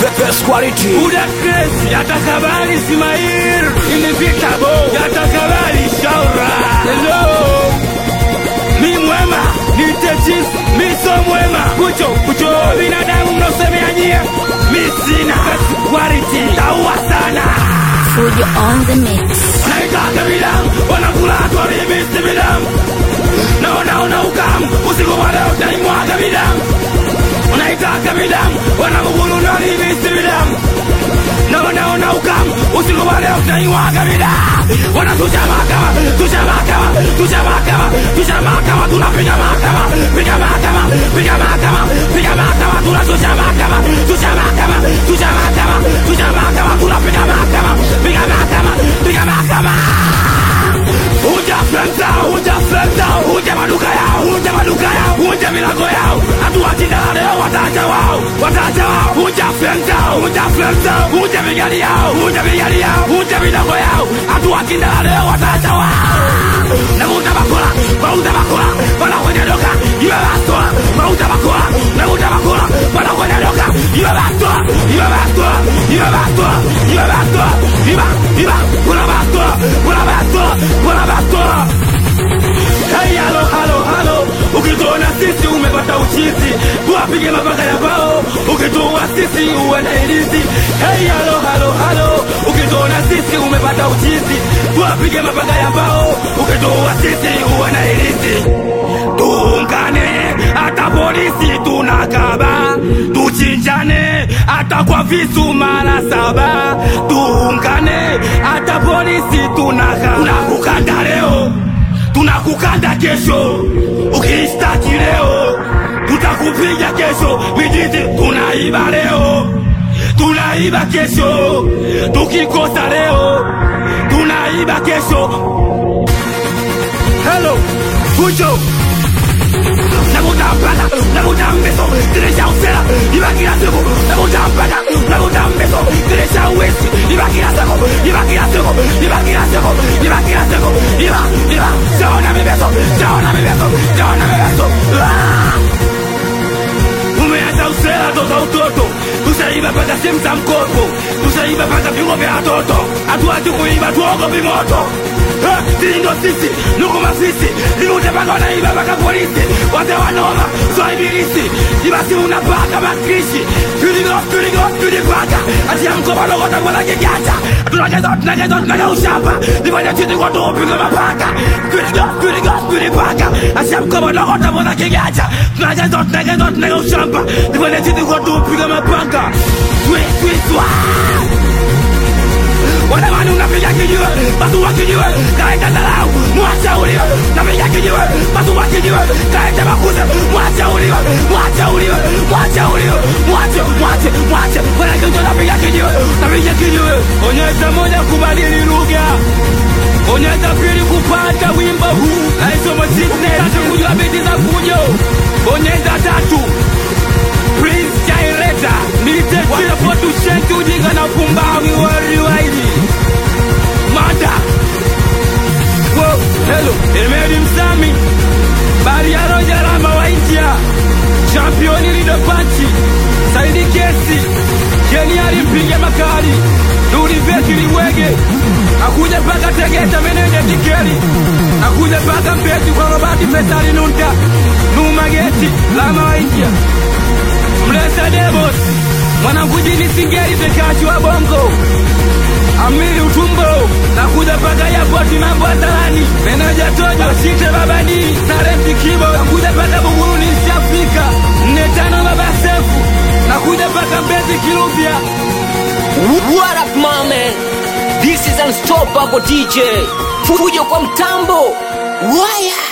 Best quality. Buda Crazy, yatakabali Ismail. Inevitable, yatakabali Shaura. Hello. Mi mwema, ni techis, mi so mwema. Kucho, binadamu mnaosemea nyie. Mi sina best quality, taua sana. Fujo on the mix. Wanaitaka bidamu, wanakula hatua limisi bidamu. Naona ukamu, usiku wa leo utaimwaga bidamu. Wanaitaka bidamu, wanamugulu na limisi bidamu. Naona ukamu, usiku wa leo utaimwaga bidamu. Wanatuja mahakama, tunapiga mahakama, piga mahakama, tunatuja mahakama, tunapiga mahakama, piga mahakama. Unja flenta, unja maduka yao, unja milango yao. Hatuwachinda leo watacha wao. Unja flenta, unja migali yao, unja milango yao. Hatuwachinda leo watacha wao. Namuta bakora, bala kwenye doka, iwe bastola. Namuta bakora, bala kwenye doka, iwe bastola. Kuna bastola. Hey, halo. Ukituona sisi umepata uchizi, tuwapige mapaka ya bao. Ukituona sisi uwe na ilizi. Hey, halo. Ukituona sisi umepata uchizi, tuwapige mapaka ya bao. Ukituona sisi uwe na ilizi. Tuungane, hata polisi tunakaba. Tuchinjane, hata kwa visu mara 7. Tuungane, hata polisi tunakaba. Tunakukanda leo, tunakukanda kesho. Ukistaki leo, tutakupiga kesho. Mijiti tunaiba leo, tunaiba kesho. Tukikosa leo, tunaiba kesho. Hello, Fujo. Namuta mbeso, direja usela, ibakira seko. Namuta mbeso, direja uwesi, ibakira seko. Shaona mibeso. Umeanza usela toto utoto. Tusaiba paka simu za mkopo. Tusaiba paka viungo vya watoto. Hatuachi kuiba tuogopi moto. Tindo sisi, nuku mafisi. Nimute paka wanaiba paka polisi. Wate wanoma, so ibilisi. Ibasi unapaka makrishi. Tulipaka. Atia mkoba logota kwa laki gacha. Tunagezo ushamba. Nifanya chini kwa tuo pinga mapaka. Tulipaka. Atia mkoba logota kwa laki gacha. Tunagezo ushamba. Nifanya chini kwa tuo pinga mapaka. Twiswa. Wanamani unapiga kijiwe, batu wakijiwe, kaita dalau, mwacha uliwe. Napiga kijiwe, batu wakijiwe, kaita makuze, mwacha uliwe. Wanakiucho napiga kijiwe. Onyesha moja kubadili lugha, onyesha pili kupata wimbo huu. Naisomo sisne, tatu kujua biti za Fujo. Onyesha 3 Prince Jaireta, nite chile potu shenki ujinga na pumbawi wariwaili Mada. Wow, hello, Elmedi Msami, Bariano Jarama wa India, Championi Lido Panchi, Saidi Kesi, Keniali mpige makali, Duri Veki Liwege, Akuja paka Tegeta Meneja Tikeli, Akuja paka Mpeti kwa Robati Petali Nunta, Numageti, Lama wa India, Mlesa Devos, Mwanamkujini Singeri Pekachi wa Bongo, Amiri Utumbo, nakuja paka ya poti mambo atalani. Meneja Tojo, Shite Babani, Narenti Kibo, nakuja paka Buguruni Afrika. 45 Baba Sefu, nakuja paka Mbezi Kilupia. What up, my man? This is Unstoppable DJ. Fujo kwa mtambo. Waya.